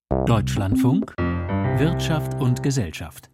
Deutschlandfunk, Wirtschaft und Gesellschaft.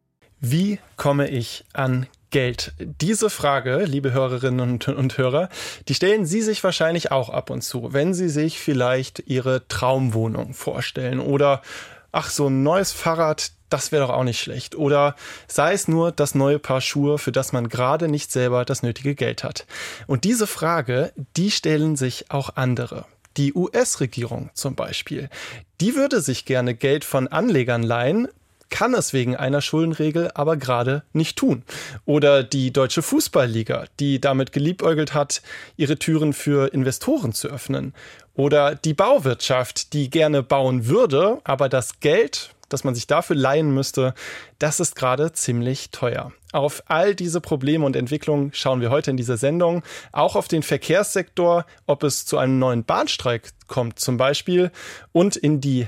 Wie komme ich an Geld? Diese Frage, liebe Hörerinnen und Hörer, die stellen Sie sich wahrscheinlich auch ab und zu, wenn Sie sich vielleicht Ihre Traumwohnung vorstellen oder so ein neues Fahrrad, das wäre doch auch nicht schlecht. Oder sei es nur das neue Paar Schuhe, für das man gerade nicht selber das nötige Geld hat. Und diese Frage, die stellen sich auch andere. Die US-Regierung zum Beispiel, die würde sich gerne Geld von Anlegern leihen, kann es wegen einer Schuldenregel aber gerade nicht tun. Oder die Deutsche Fußballliga, die damit geliebäugelt hat, ihre Türen für Investoren zu öffnen. Oder die Bauwirtschaft, die gerne bauen würde, aber das Geld, das man sich dafür leihen müsste, das ist gerade ziemlich teuer. Auf all diese Probleme und Entwicklungen schauen wir heute in dieser Sendung. Auch auf den Verkehrssektor, ob es zu einem neuen Bahnstreik kommt zum Beispiel. Und in die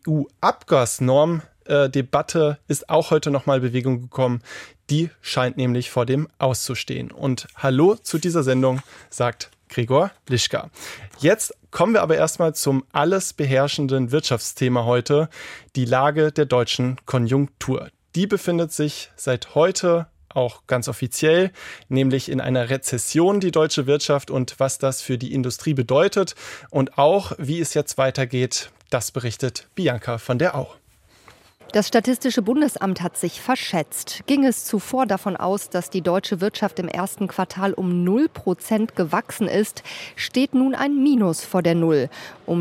EU-Abgasnorm Debatte ist auch heute nochmal Bewegung gekommen. Die scheint nämlich vor dem auszustehen. Und Hallo zu dieser Sendung, sagt Gregor Lischka. Jetzt kommen wir aber erstmal zum alles beherrschenden Wirtschaftsthema heute, die Lage der deutschen Konjunktur. Die befindet sich seit heute auch ganz offiziell, nämlich in einer Rezession, die deutsche Wirtschaft, und was das für die Industrie bedeutet und auch, wie es jetzt weitergeht, das berichtet Bianca von der Au. Das Statistische Bundesamt hat sich verschätzt. Ging es zuvor davon aus, dass die deutsche Wirtschaft im ersten Quartal um 0% gewachsen ist, steht nun ein Minus vor der Null. Um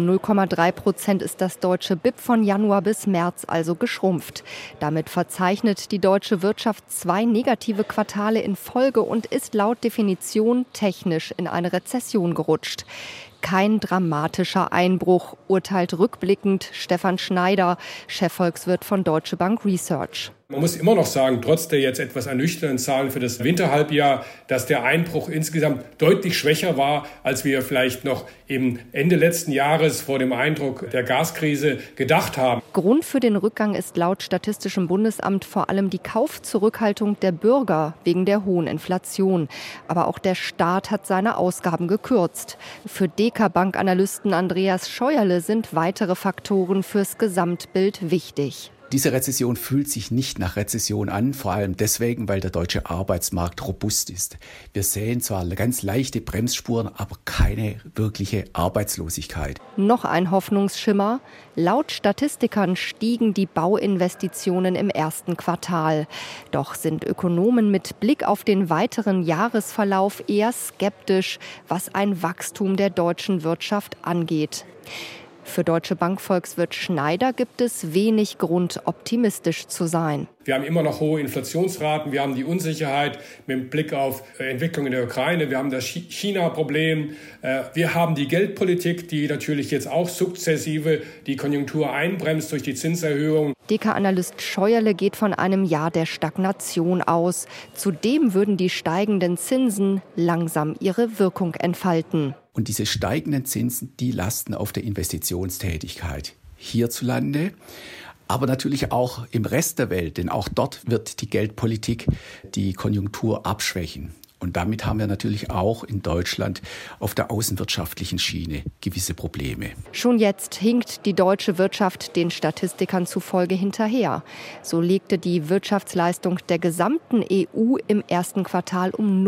0,3% ist das deutsche BIP von Januar bis März also geschrumpft. Damit verzeichnet die deutsche Wirtschaft 2 negative Quartale in Folge und ist laut Definition technisch in eine Rezession gerutscht. Kein dramatischer Einbruch, urteilt rückblickend Stefan Schneider, Chefvolkswirt von Deutsche Bank Research. Man muss immer noch sagen, trotz der jetzt etwas ernüchternden Zahlen für das Winterhalbjahr, dass der Einbruch insgesamt deutlich schwächer war, als wir vielleicht noch im Ende letzten Jahres vor dem Eindruck der Gaskrise gedacht haben. Grund für den Rückgang ist laut Statistischem Bundesamt vor allem die Kaufzurückhaltung der Bürger wegen der hohen Inflation. Aber auch der Staat hat seine Ausgaben gekürzt. Für DK-Bank-Analysten Andreas Scheuerle sind weitere Faktoren fürs Gesamtbild wichtig. Diese Rezession fühlt sich nicht nach Rezession an, vor allem deswegen, weil der deutsche Arbeitsmarkt robust ist. Wir sehen zwar ganz leichte Bremsspuren, aber keine wirkliche Arbeitslosigkeit. Noch ein Hoffnungsschimmer. Laut Statistikern stiegen die Bauinvestitionen im ersten Quartal. Doch sind Ökonomen mit Blick auf den weiteren Jahresverlauf eher skeptisch, was ein Wachstum der deutschen Wirtschaft angeht. Für Deutsche Bank Volkswirt Schneider gibt es wenig Grund, optimistisch zu sein. Wir haben immer noch hohe Inflationsraten, wir haben die Unsicherheit mit Blick auf Entwicklung in der Ukraine, wir haben das China-Problem, wir haben die Geldpolitik, die natürlich jetzt auch sukzessive die Konjunktur einbremst durch die Zinserhöhung. DK-Analyst Scheuerle geht von einem Jahr der Stagnation aus. Zudem würden die steigenden Zinsen langsam ihre Wirkung entfalten. Und diese steigenden Zinsen, die lasten auf der Investitionstätigkeit hierzulande, aber natürlich auch im Rest der Welt, denn auch dort wird die Geldpolitik die Konjunktur abschwächen. Und damit haben wir natürlich auch in Deutschland auf der außenwirtschaftlichen Schiene gewisse Probleme. Schon jetzt hinkt die deutsche Wirtschaft den Statistikern zufolge hinterher. So legte die Wirtschaftsleistung der gesamten EU im ersten Quartal um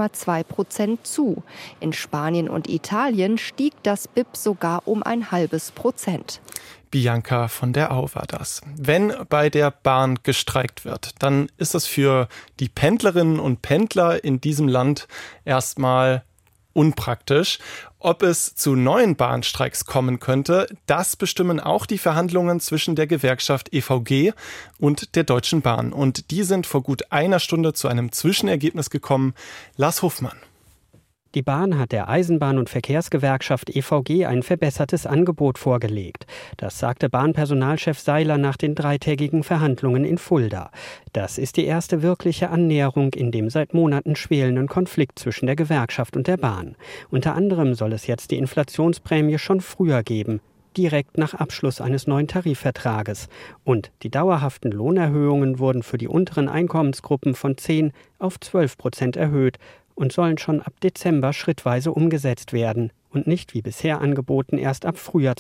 0,2% zu. In Spanien und Italien stieg das BIP sogar um 0,5%. Bianca von der Au war das. Wenn bei der Bahn gestreikt wird, dann ist das für die Pendlerinnen und Pendler in diesem Land erstmal unpraktisch. Ob es zu neuen Bahnstreiks kommen könnte, das bestimmen auch die Verhandlungen zwischen der Gewerkschaft EVG und der Deutschen Bahn. Und die sind vor gut einer Stunde zu einem Zwischenergebnis gekommen. Lars Hofmann. Die Bahn hat der Eisenbahn- und Verkehrsgewerkschaft EVG ein verbessertes Angebot vorgelegt. Das sagte Bahnpersonalchef Seiler nach den 3-tägigen Verhandlungen in Fulda. Das ist die erste wirkliche Annäherung in dem seit Monaten schwelenden Konflikt zwischen der Gewerkschaft und der Bahn. Unter anderem soll es jetzt die Inflationsprämie schon früher geben, direkt nach Abschluss eines neuen Tarifvertrages. Und die dauerhaften Lohnerhöhungen wurden für die unteren Einkommensgruppen von 10 auf 12% erhöht und sollen schon ab Dezember schrittweise umgesetzt werden und nicht wie bisher angeboten erst ab Frühjahr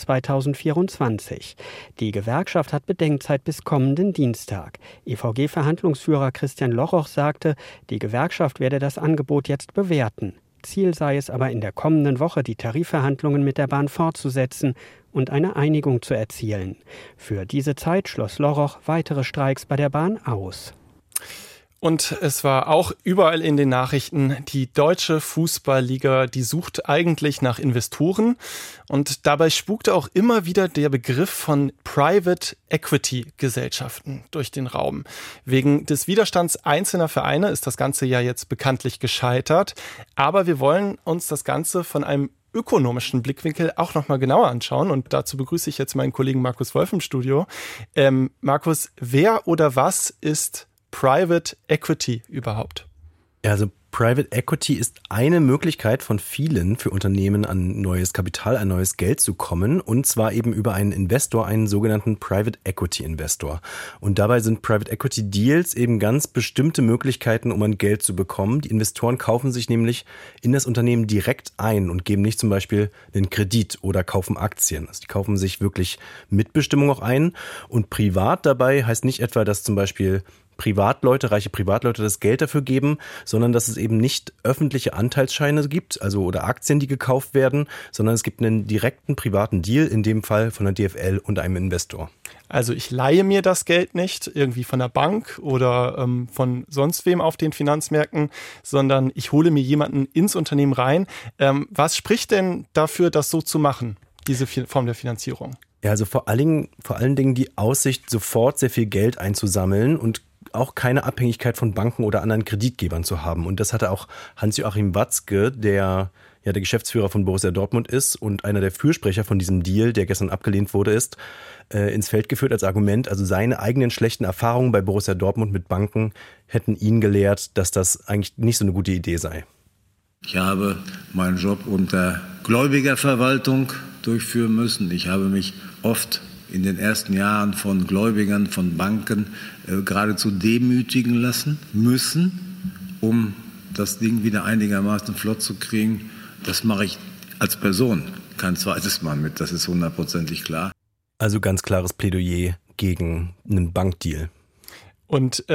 2024. Die Gewerkschaft hat Bedenkzeit bis kommenden Dienstag. EVG-Verhandlungsführer Christian Lochoch sagte, die Gewerkschaft werde das Angebot jetzt bewerten. Ziel sei es aber in der kommenden Woche, die Tarifverhandlungen mit der Bahn fortzusetzen und eine Einigung zu erzielen. Für diese Zeit schloss Lochoch weitere Streiks bei der Bahn aus. Und es war auch überall in den Nachrichten, die deutsche Fußballliga, die sucht eigentlich nach Investoren. Und dabei spukte auch immer wieder der Begriff von Private Equity Gesellschaften durch den Raum. Wegen des Widerstands einzelner Vereine ist das Ganze ja jetzt bekanntlich gescheitert. Aber wir wollen uns das Ganze von einem ökonomischen Blickwinkel auch nochmal genauer anschauen. Und dazu begrüße ich jetzt meinen Kollegen Markus Wolf im Studio. Markus, wer oder was ist Private Equity überhaupt? Ja, also Private Equity ist eine Möglichkeit von vielen für Unternehmen an neues Kapital, an neues Geld zu kommen, und zwar eben über einen Investor, einen sogenannten Private Equity Investor. Und dabei sind Private Equity Deals eben ganz bestimmte Möglichkeiten, um an Geld zu bekommen. Die Investoren kaufen sich nämlich in das Unternehmen direkt ein und geben nicht zum Beispiel einen Kredit oder kaufen Aktien. Also die kaufen sich wirklich Mitbestimmung auch ein. Und privat dabei heißt nicht etwa, dass zum Beispiel reiche Privatleute das Geld dafür geben, sondern dass es eben nicht öffentliche Anteilsscheine gibt, also oder Aktien, die gekauft werden, sondern es gibt einen direkten privaten Deal, in dem Fall von der DFL und einem Investor. Also ich leihe mir das Geld nicht irgendwie von der Bank oder von sonst wem auf den Finanzmärkten, sondern ich hole mir jemanden ins Unternehmen rein. Was spricht denn dafür, das so zu machen, diese Form der Finanzierung? Ja, also vor allen Dingen die Aussicht, sofort sehr viel Geld einzusammeln und auch keine Abhängigkeit von Banken oder anderen Kreditgebern zu haben. Und das hatte auch Hans-Joachim Watzke, der ja der Geschäftsführer von Borussia Dortmund ist und einer der Fürsprecher von diesem Deal, der gestern abgelehnt wurde, ins Feld geführt als Argument. Also seine eigenen schlechten Erfahrungen bei Borussia Dortmund mit Banken hätten ihn gelehrt, dass das eigentlich nicht so eine gute Idee sei. Ich habe meinen Job unter Gläubigerverwaltung durchführen müssen. Ich habe mich oft in den ersten Jahren von Gläubigern, von Banken geradezu demütigen lassen müssen, um das Ding wieder einigermaßen flott zu kriegen. Das mache ich als Person kein zweites Mal mit, das ist 100%ig klar. Also ganz klares Plädoyer gegen einen Bankdeal. Und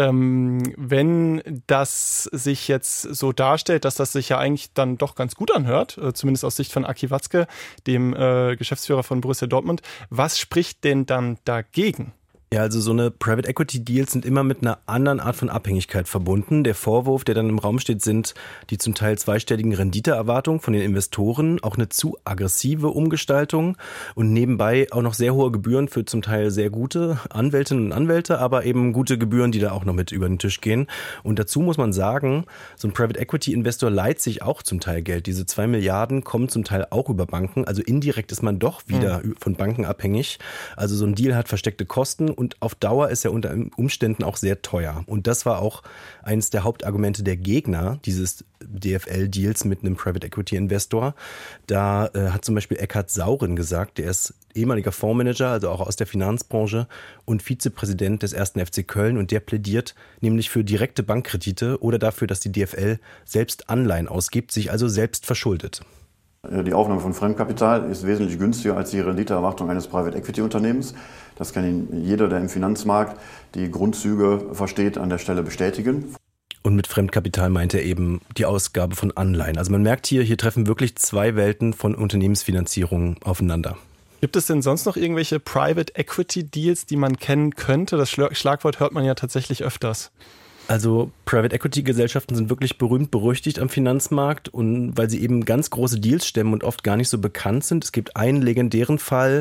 wenn das sich jetzt so darstellt, dass das sich ja eigentlich dann doch ganz gut anhört, zumindest aus Sicht von Aki Watzke, dem Geschäftsführer von Borussia Dortmund, was spricht denn dann dagegen? Ja, also so eine Private Equity Deals sind immer mit einer anderen Art von Abhängigkeit verbunden. Der Vorwurf, der dann im Raum steht, sind die zum Teil zweistelligen Renditeerwartungen von den Investoren, auch eine zu aggressive Umgestaltung und nebenbei auch noch sehr hohe Gebühren für zum Teil sehr gute Anwältinnen und Anwälte, aber eben gute Gebühren, die da auch noch mit über den Tisch gehen. Und dazu muss man sagen, so ein Private Equity Investor leiht sich auch zum Teil Geld. Diese 2 Milliarden kommen zum Teil auch über Banken. Also indirekt ist man doch wieder von Banken abhängig. Also so ein Deal hat versteckte Kosten. Und auf Dauer ist er unter Umständen auch sehr teuer. Und das war auch eines der Hauptargumente der Gegner dieses DFL-Deals mit einem Private Equity Investor. Da hat zum Beispiel Eckhard Sauren gesagt, der ist ehemaliger Fondsmanager, also auch aus der Finanzbranche und Vizepräsident des 1. FC Köln. Und der plädiert nämlich für direkte Bankkredite oder dafür, dass die DFL selbst Anleihen ausgibt, sich also selbst verschuldet. Die Aufnahme von Fremdkapital ist wesentlich günstiger als die Renditeerwartung eines Private-Equity-Unternehmens. Das kann Ihnen jeder, der im Finanzmarkt die Grundzüge versteht, an der Stelle bestätigen. Und mit Fremdkapital meint er eben die Ausgabe von Anleihen. Also man merkt hier treffen wirklich 2 Welten von Unternehmensfinanzierung aufeinander. Gibt es denn sonst noch irgendwelche Private Equity Deals, die man kennen könnte? Das Schlagwort hört man ja tatsächlich öfters. Also Private Equity Gesellschaften sind wirklich berühmt berüchtigt am Finanzmarkt und weil sie eben ganz große Deals stemmen und oft gar nicht so bekannt sind. Es gibt einen legendären Fall,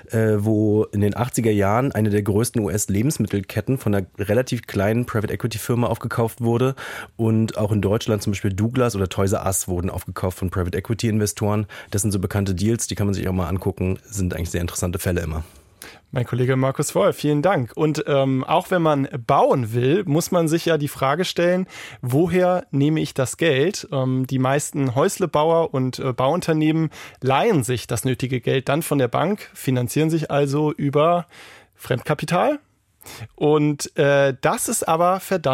wo in den 80er Jahren eine der größten US-Lebensmittelketten von einer relativ kleinen Private Equity Firma aufgekauft wurde und auch in Deutschland zum Beispiel Douglas oder Toys R Us wurden aufgekauft von Private Equity Investoren. Das sind so bekannte Deals, die kann man sich auch mal angucken, sind eigentlich sehr interessante Fälle immer. Mein Kollege Markus Wolf, vielen Dank. Und auch wenn man bauen will, muss man sich ja die Frage stellen, woher nehme ich das Geld? Die meisten Häuslebauer und Bauunternehmen leihen sich das nötige Geld dann von der Bank, finanzieren sich also über Fremdkapital. Und das ist aber verdammt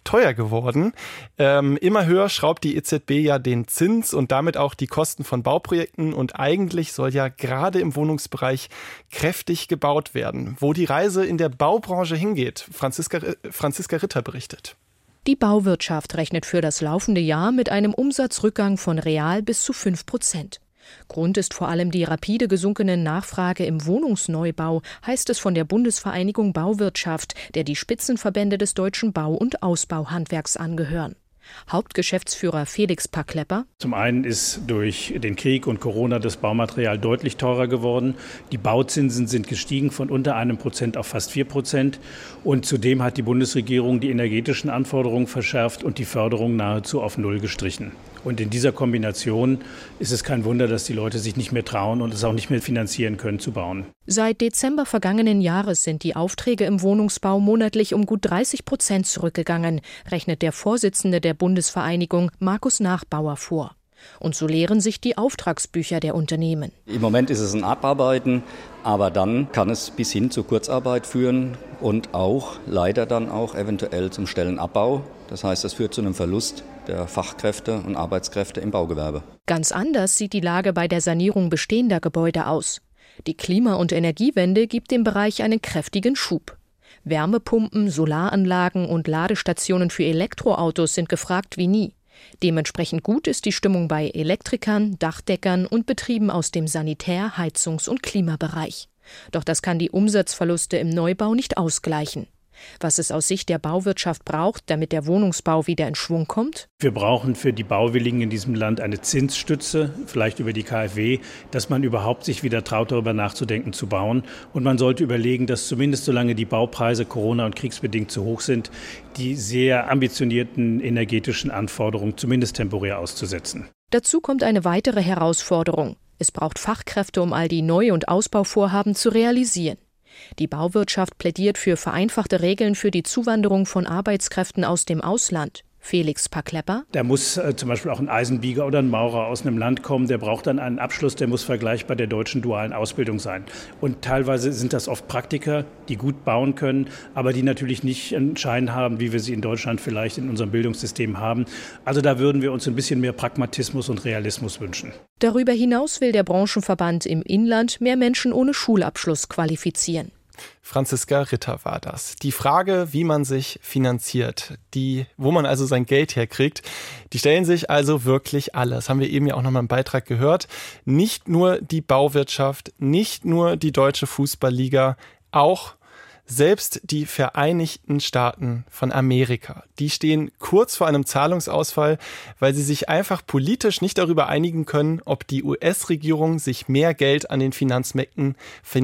teuer geworden. Immer höher schraubt die EZB ja den Zins und damit auch die Kosten von Bauprojekten. Und eigentlich soll ja gerade im Wohnungsbereich kräftig gebaut werden. Wo die Reise in der Baubranche hingeht, Franziska Ritter berichtet. Die Bauwirtschaft rechnet für das laufende Jahr mit einem Umsatzrückgang von real bis zu 5%. Grund ist vor allem die rapide gesunkene Nachfrage im Wohnungsneubau, heißt es von der Bundesvereinigung Bauwirtschaft, der die Spitzenverbände des deutschen Bau- und Ausbauhandwerks angehören. Hauptgeschäftsführer Felix Paklepper: Zum einen ist durch den Krieg und Corona das Baumaterial deutlich teurer geworden. Die Bauzinsen sind gestiegen von unter 1% auf fast 4%. Und zudem hat die Bundesregierung die energetischen Anforderungen verschärft und die Förderung nahezu auf Null gestrichen. Und in dieser Kombination ist es kein Wunder, dass die Leute sich nicht mehr trauen und es auch nicht mehr finanzieren können, zu bauen. Seit Dezember vergangenen Jahres sind die Aufträge im Wohnungsbau monatlich um gut 30% zurückgegangen, rechnet der Vorsitzende der Bundesvereinigung Markus Nachbauer vor. Und so leeren sich die Auftragsbücher der Unternehmen. Im Moment ist es ein Abarbeiten, aber dann kann es bis hin zur Kurzarbeit führen und auch leider dann auch eventuell zum Stellenabbau. Das heißt, es führt zu einem Verlust der Fachkräfte und Arbeitskräfte im Baugewerbe. Ganz anders sieht die Lage bei der Sanierung bestehender Gebäude aus. Die Klima- und Energiewende gibt dem Bereich einen kräftigen Schub. Wärmepumpen, Solaranlagen und Ladestationen für Elektroautos sind gefragt wie nie. Dementsprechend gut ist die Stimmung bei Elektrikern, Dachdeckern und Betrieben aus dem Sanitär-, Heizungs- und Klimabereich. Doch das kann die Umsatzverluste im Neubau nicht ausgleichen. Was es aus Sicht der Bauwirtschaft braucht, damit der Wohnungsbau wieder in Schwung kommt? Wir brauchen für die Bauwilligen in diesem Land eine Zinsstütze, vielleicht über die KfW, dass man überhaupt sich wieder traut, darüber nachzudenken, zu bauen. Und man sollte überlegen, dass zumindest solange die Baupreise Corona- und kriegsbedingt zu hoch sind, die sehr ambitionierten energetischen Anforderungen zumindest temporär auszusetzen. Dazu kommt eine weitere Herausforderung. Es braucht Fachkräfte, um all die Neu- und Ausbauvorhaben zu realisieren. Die Bauwirtschaft plädiert für vereinfachte Regeln für die Zuwanderung von Arbeitskräften aus dem Ausland. Felix Paklepper: Da muss zum Beispiel auch ein Eisenbieger oder ein Maurer aus einem Land kommen, der braucht dann einen Abschluss, der muss vergleichbar der deutschen dualen Ausbildung sein. Und teilweise sind das oft Praktiker, die gut bauen können, aber die natürlich nicht einen Schein haben, wie wir sie in Deutschland vielleicht in unserem Bildungssystem haben. Also da würden wir uns ein bisschen mehr Pragmatismus und Realismus wünschen. Darüber hinaus will der Branchenverband im Inland mehr Menschen ohne Schulabschluss qualifizieren. Franziska Ritter war das. Die Frage, wie man sich finanziert, wo man also sein Geld herkriegt, die stellen sich also wirklich alle. Das haben wir eben ja auch noch mal im Beitrag gehört. Nicht nur die Bauwirtschaft, nicht nur die Deutsche Fußballliga, auch selbst die Vereinigten Staaten von Amerika, die stehen kurz vor einem Zahlungsausfall, weil sie sich einfach politisch nicht darüber einigen können, ob die US-Regierung sich mehr Geld an den Finanzmärkten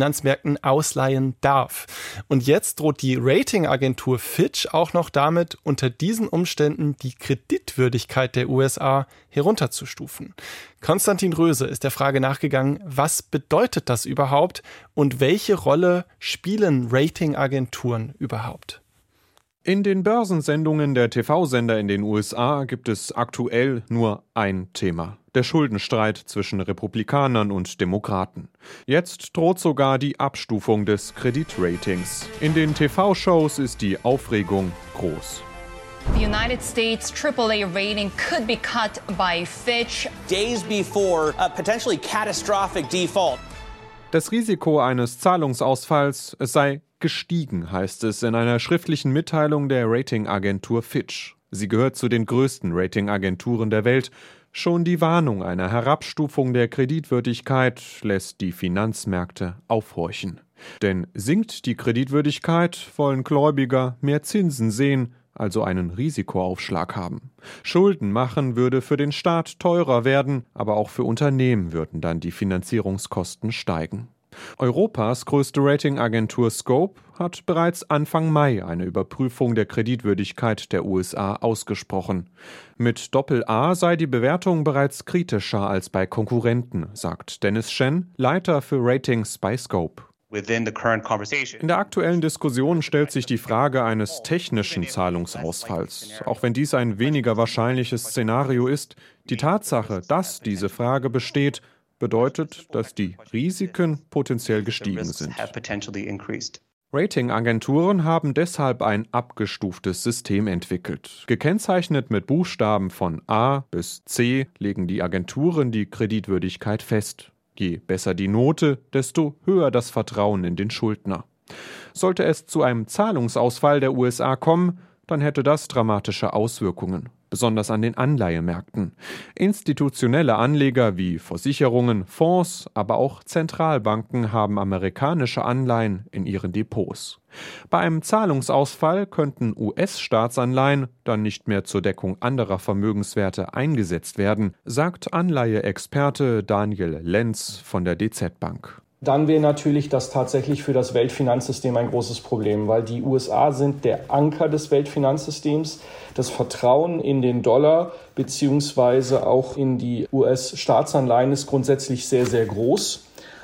ausleihen darf. Und jetzt droht die Ratingagentur Fitch auch noch damit, unter diesen Umständen die Kreditwürdigkeit der USA herunterzustufen. Konstantin Röse ist der Frage nachgegangen, was bedeutet das überhaupt und welche Rolle spielen Ratingagenturen überhaupt? In den Börsensendungen der TV-Sender in den USA gibt es aktuell nur ein Thema: der Schuldenstreit zwischen Republikanern und Demokraten. Jetzt droht sogar die Abstufung des Kreditratings. In den TV-Shows ist die Aufregung groß. The United States AAA rating could be cut by Fitch days before a potentially catastrophic default. Das Risiko eines Zahlungsausfalls, es sei gestiegen, heißt es in einer schriftlichen Mitteilung der Ratingagentur Fitch. Sie gehört zu den größten Ratingagenturen der Welt. Schon die Warnung einer Herabstufung der Kreditwürdigkeit lässt die Finanzmärkte aufhorchen. Denn sinkt die Kreditwürdigkeit, wollen Gläubiger mehr Zinsen sehen, also einen Risikoaufschlag haben. Schulden machen würde für den Staat teurer werden, aber auch für Unternehmen würden dann die Finanzierungskosten steigen. Europas größte Ratingagentur Scope hat bereits Anfang Mai eine Überprüfung der Kreditwürdigkeit der USA ausgesprochen. Mit Doppel-A sei die Bewertung bereits kritischer als bei Konkurrenten, sagt Dennis Shen, Leiter für Ratings bei Scope. In der aktuellen Diskussion stellt sich die Frage eines technischen Zahlungsausfalls. Auch wenn dies ein weniger wahrscheinliches Szenario ist, die Tatsache, dass diese Frage besteht, bedeutet, dass die Risiken potenziell gestiegen sind. Ratingagenturen haben deshalb ein abgestuftes System entwickelt. Gekennzeichnet mit Buchstaben von A bis C legen die Agenturen die Kreditwürdigkeit fest. Je besser die Note, desto höher das Vertrauen in den Schuldner. Sollte es zu einem Zahlungsausfall der USA kommen, dann hätte das dramatische Auswirkungen, besonders an den Anleihemärkten. Institutionelle Anleger wie Versicherungen, Fonds, aber auch Zentralbanken haben amerikanische Anleihen in ihren Depots. Bei einem Zahlungsausfall könnten US-Staatsanleihen dann nicht mehr zur Deckung anderer Vermögenswerte eingesetzt werden, sagt Anleiheexperte Daniel Lenz von der DZ Bank. Dann wäre natürlich das tatsächlich für das Weltfinanzsystem ein großes Problem, weil die USA sind der Anker des Weltfinanzsystems. Das Vertrauen in den Dollar beziehungsweise auch in die US-Staatsanleihen ist grundsätzlich sehr, sehr groß.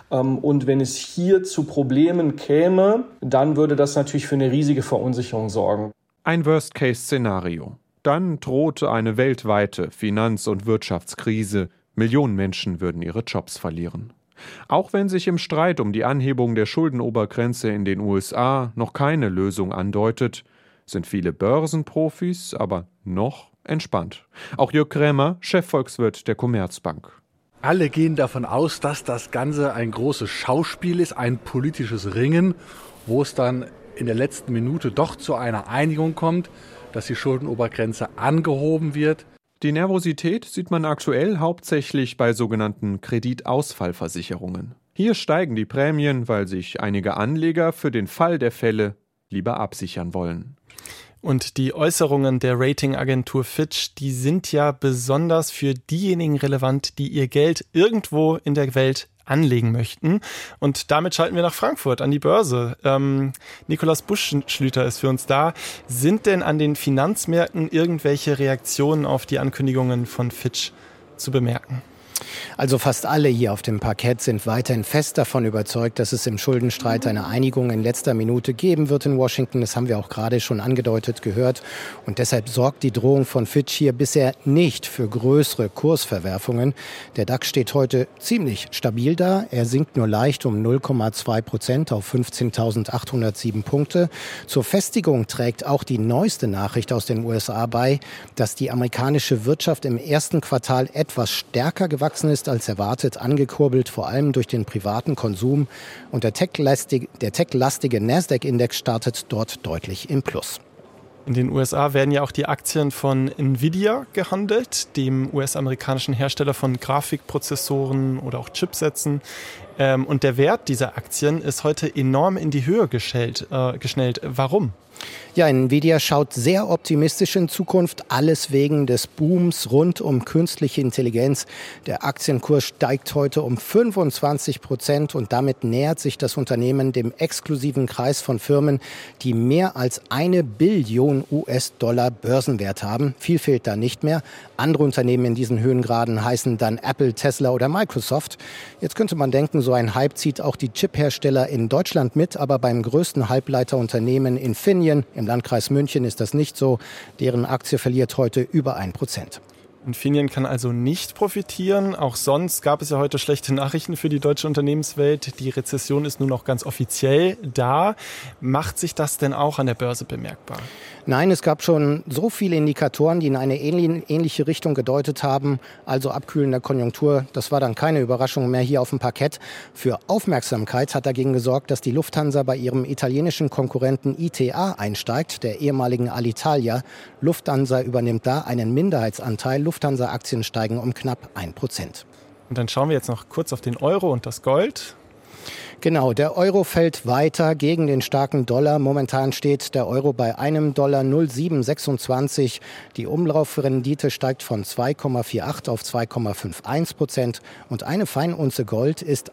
Und wenn es hier zu Problemen käme, dann würde das natürlich für eine riesige Verunsicherung sorgen. Ein Worst-Case-Szenario. Dann drohte eine weltweite Finanz- und Wirtschaftskrise. Millionen Menschen würden ihre Jobs verlieren. Auch wenn sich im Streit um die Anhebung der Schuldenobergrenze in den USA noch keine Lösung andeutet, sind viele Börsenprofis aber noch entspannt. Auch Jörg Krämer, Chefvolkswirt der Commerzbank. Alle gehen davon aus, dass das Ganze ein großes Schauspiel ist, ein politisches Ringen, wo es dann in der letzten Minute doch zu einer Einigung kommt, dass die Schuldenobergrenze angehoben wird. Die Nervosität sieht man aktuell hauptsächlich bei sogenannten Kreditausfallversicherungen. Hier steigen die Prämien, weil sich einige Anleger für den Fall der Fälle lieber absichern wollen. Und die Äußerungen der Ratingagentur Fitch, die sind ja besonders für diejenigen relevant, die ihr Geld irgendwo in der Welt anlegen möchten. Und damit schalten wir nach Frankfurt an die Börse. Nikolaus Buschschlüter ist für uns da. Sind denn an den Finanzmärkten irgendwelche Reaktionen auf die Ankündigungen von Fitch zu bemerken? Also fast alle hier auf dem Parkett sind weiterhin fest davon überzeugt, dass es im Schuldenstreit eine Einigung in letzter Minute geben wird in Washington. Das haben wir auch gerade schon angedeutet gehört. Und deshalb sorgt die Drohung von Fitch hier bisher nicht für größere Kursverwerfungen. Der DAX steht heute ziemlich stabil da. Er sinkt nur leicht um 0,2% auf 15.807 Punkte. Zur Festigung trägt auch die neueste Nachricht aus den USA bei, dass die amerikanische Wirtschaft im ersten Quartal etwas stärker gewachsen ist als erwartet, angekurbelt vor allem durch den privaten Konsum. Und der tech-lastige Nasdaq-Index startet dort deutlich im Plus. In den USA werden ja auch die Aktien von Nvidia gehandelt, dem US-amerikanischen Hersteller von Grafikprozessoren oder auch Chipsätzen. Und der Wert dieser Aktien ist heute enorm in die Höhe geschnellt. Warum? Ja, Nvidia schaut sehr optimistisch in Zukunft, alles wegen des Booms rund um künstliche Intelligenz. Der Aktienkurs steigt heute um 25% und damit nähert sich das Unternehmen dem exklusiven Kreis von Firmen, die mehr als 1 Billion US-Dollar Börsenwert haben. Viel fehlt da nicht mehr. Andere Unternehmen in diesen Höhengraden heißen dann Apple, Tesla oder Microsoft. Jetzt könnte man denken, so ein Hype zieht auch die Chiphersteller in Deutschland mit, aber beim größten Halbleiterunternehmen Infineon im Landkreis München ist das nicht so. Deren Aktie verliert heute über 1%. Infineon kann also nicht profitieren. Auch sonst gab es ja heute schlechte Nachrichten für die deutsche Unternehmenswelt. Die Rezession ist nun auch ganz offiziell da. Macht sich das denn auch an der Börse bemerkbar? Nein, es gab schon so viele Indikatoren, die in eine ähnliche Richtung gedeutet haben. Also abkühlender Konjunktur, das war dann keine Überraschung mehr hier auf dem Parkett. Für Aufmerksamkeit hat dagegen gesorgt, dass die Lufthansa bei ihrem italienischen Konkurrenten ITA einsteigt, der ehemaligen Alitalia. Lufthansa übernimmt da einen Minderheitsanteil. Lufthansa-Aktien steigen um knapp 1%. Und dann schauen wir jetzt noch kurz auf den Euro und das Gold. Genau, der Euro fällt weiter gegen den starken Dollar. Momentan steht der Euro bei $1,0726. Die Umlaufrendite steigt von 2,48 auf 2,51% und eine Feinunze Gold ist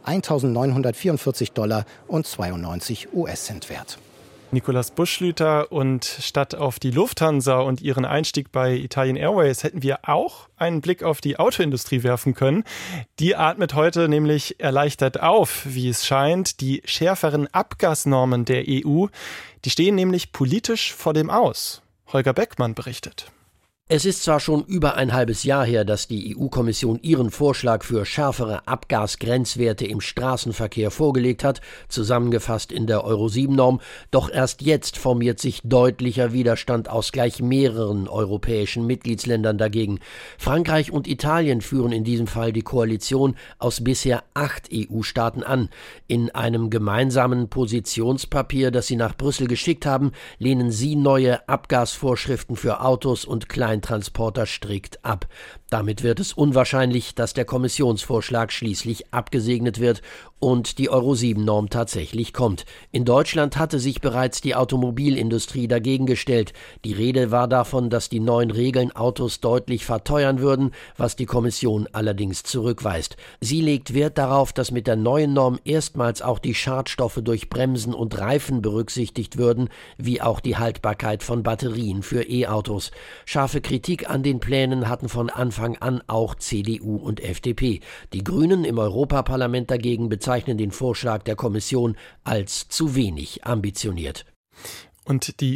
$1.944,92 wert. Nikolaus Buschschlüter, und statt auf die Lufthansa und ihren Einstieg bei Italian Airways hätten wir auch einen Blick auf die Autoindustrie werfen können. Die atmet heute nämlich erleichtert auf, wie es scheint. Die schärferen Abgasnormen der EU, die stehen nämlich politisch vor dem Aus. Holger Beckmann berichtet. Es ist zwar schon über ein halbes Jahr her, dass die EU-Kommission ihren Vorschlag für schärfere Abgasgrenzwerte im Straßenverkehr vorgelegt hat, zusammengefasst in der Euro-7-Norm, doch erst jetzt formiert sich deutlicher Widerstand aus gleich mehreren europäischen Mitgliedsländern dagegen. Frankreich und Italien führen in diesem Fall die Koalition aus bisher 8 EU-Staaten an. In einem gemeinsamen Positionspapier, das sie nach Brüssel geschickt haben, lehnen sie neue Abgasvorschriften für Autos und Kleintransporter strikt ab. Damit wird es unwahrscheinlich, dass der Kommissionsvorschlag schließlich abgesegnet wird und die Euro-7-Norm tatsächlich kommt. In Deutschland hatte sich bereits die Automobilindustrie dagegen gestellt. Die Rede war davon, dass die neuen Regeln Autos deutlich verteuern würden, was die Kommission allerdings zurückweist. Sie legt Wert darauf, dass mit der neuen Norm erstmals auch die Schadstoffe durch Bremsen und Reifen berücksichtigt würden, wie auch die Haltbarkeit von Batterien für E-Autos. Scharfe Kritik an den Plänen hatten von Anfang an auch CDU und FDP. Die Grünen im Europaparlament dagegen bezeichnen den Vorschlag der Kommission als zu wenig ambitioniert. Und die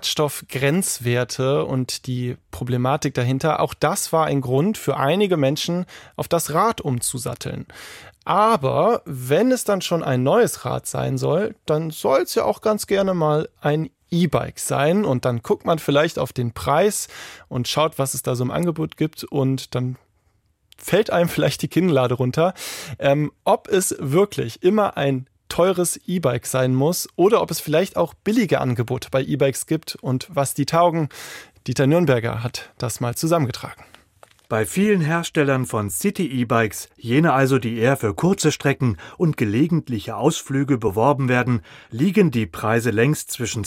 Schadstoffgrenzwerte und die Problematik dahinter, auch das war ein Grund für einige Menschen, auf das Rad umzusatteln. Aber wenn es dann schon ein neues Rad sein soll, dann soll es ja auch ganz gerne mal ein E-Bike sein, und dann guckt man vielleicht auf den Preis und schaut, was es da so im Angebot gibt, und dann fällt einem vielleicht die Kinnlade runter, ob es wirklich immer ein teures E-Bike sein muss oder ob es vielleicht auch billige Angebote bei E-Bikes gibt und was die taugen. Dieter Nürnberger hat das mal zusammengetragen. Bei vielen Herstellern von City-E-Bikes, jene also, die eher für kurze Strecken und gelegentliche Ausflüge beworben werden, liegen die Preise längst zwischen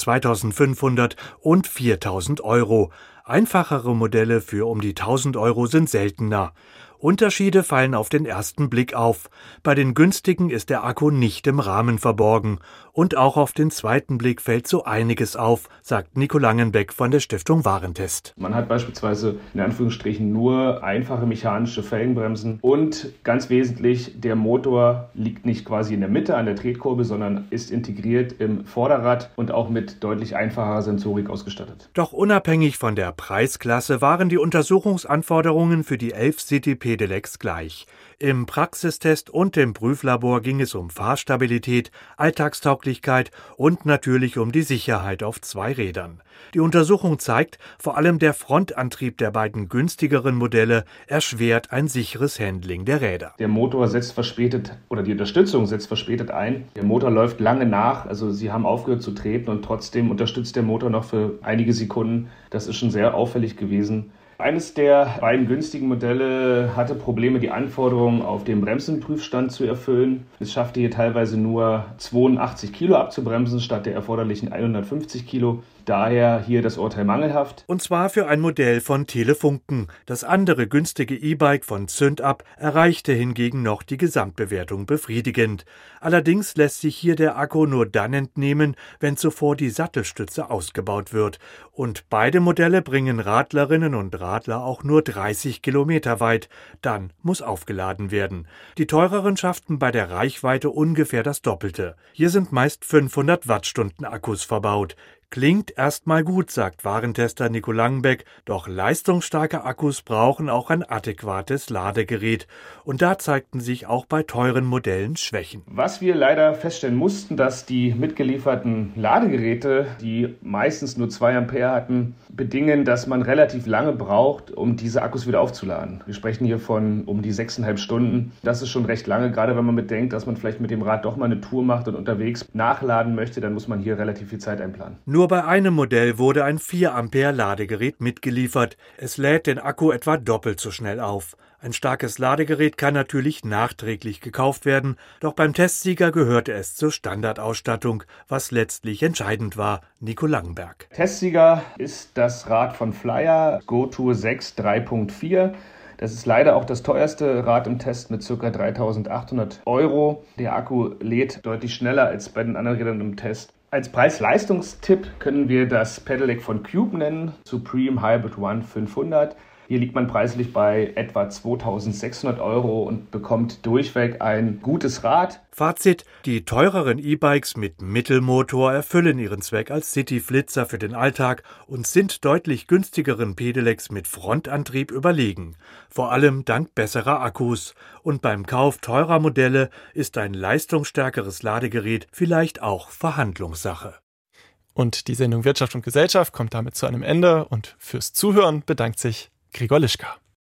2.500 und 4.000 Euro. Einfachere Modelle für um die 1.000 Euro sind seltener. Unterschiede fallen auf den ersten Blick auf. Bei den günstigen ist der Akku nicht im Rahmen verborgen. Und auch auf den zweiten Blick fällt so einiges auf, sagt Nico Langenbeck von der Stiftung Warentest. Man hat beispielsweise in Anführungsstrichen nur einfache mechanische Felgenbremsen und ganz wesentlich, der Motor liegt nicht quasi in der Mitte an der Tretkurbel, sondern ist integriert im Vorderrad und auch mit deutlich einfacher Sensorik ausgestattet. Doch unabhängig von der Preisklasse waren die Untersuchungsanforderungen für die 11 City Pedelecs gleich. Im Praxistest und im Prüflabor ging es um Fahrstabilität, Alltagstauglichkeit und natürlich um die Sicherheit auf 2 Rädern. Die Untersuchung zeigt, vor allem der Frontantrieb der beiden günstigeren Modelle erschwert ein sicheres Handling der Räder. Der Motor setzt verspätet, oder die Unterstützung setzt verspätet ein. Der Motor läuft lange nach, also Sie haben aufgehört zu treten und trotzdem unterstützt der Motor noch für einige Sekunden. Das ist schon sehr auffällig gewesen. Eines der beiden günstigen Modelle hatte Probleme, die Anforderungen auf dem Bremsenprüfstand zu erfüllen. Es schaffte hier teilweise nur 82 Kilo abzubremsen statt der erforderlichen 150 Kilo. Daher hier das Urteil mangelhaft. Und zwar für ein Modell von Telefunken. Das andere günstige E-Bike von Zündab erreichte hingegen noch die Gesamtbewertung befriedigend. Allerdings lässt sich hier der Akku nur dann entnehmen, wenn zuvor die Sattelstütze ausgebaut wird. Und beide Modelle bringen Radlerinnen und Radler auch nur 30 Kilometer weit. Dann muss aufgeladen werden. Die teureren schafften bei der Reichweite ungefähr das Doppelte. Hier sind meist 500 Wattstunden Akkus verbaut. Klingt erstmal gut, sagt Warentester Nico Langenbeck, doch leistungsstarke Akkus brauchen auch ein adäquates Ladegerät. Und da zeigten sich auch bei teuren Modellen Schwächen. Was wir leider feststellen mussten, dass die mitgelieferten Ladegeräte, die meistens nur 2 Ampere hatten, bedingen, dass man relativ lange braucht, um diese Akkus wieder aufzuladen. Wir sprechen hier von um die 6,5 Stunden. Das ist schon recht lange, gerade wenn man bedenkt, dass man vielleicht mit dem Rad doch mal eine Tour macht und unterwegs nachladen möchte, dann muss man hier relativ viel Zeit einplanen. Nur bei einem Modell wurde ein 4 Ampere Ladegerät mitgeliefert. Es lädt den Akku etwa doppelt so schnell auf. Ein starkes Ladegerät kann natürlich nachträglich gekauft werden, doch beim Testsieger gehörte es zur Standardausstattung, was letztlich entscheidend war. Nico Langenberg. Testsieger ist das Rad von Flyer GoTour 6 3.4. Das ist leider auch das teuerste Rad im Test mit ca. 3.800 Euro. Der Akku lädt deutlich schneller als bei den anderen Rädern im Test. Als Preis-Leistungstipp können wir das Pedelec von Cube nennen, Supreme Hybrid One 500. Hier liegt man preislich bei etwa 2.600 € und bekommt durchweg ein gutes Rad. Fazit: Die teureren E-Bikes mit Mittelmotor erfüllen ihren Zweck als City-Flitzer für den Alltag und sind deutlich günstigeren Pedelecs mit Frontantrieb überlegen. Vor allem dank besserer Akkus. Und beim Kauf teurer Modelle ist ein leistungsstärkeres Ladegerät vielleicht auch Verhandlungssache. Und die Sendung Wirtschaft und Gesellschaft kommt damit zu einem Ende und fürs Zuhören bedankt sich Gregor Lischka.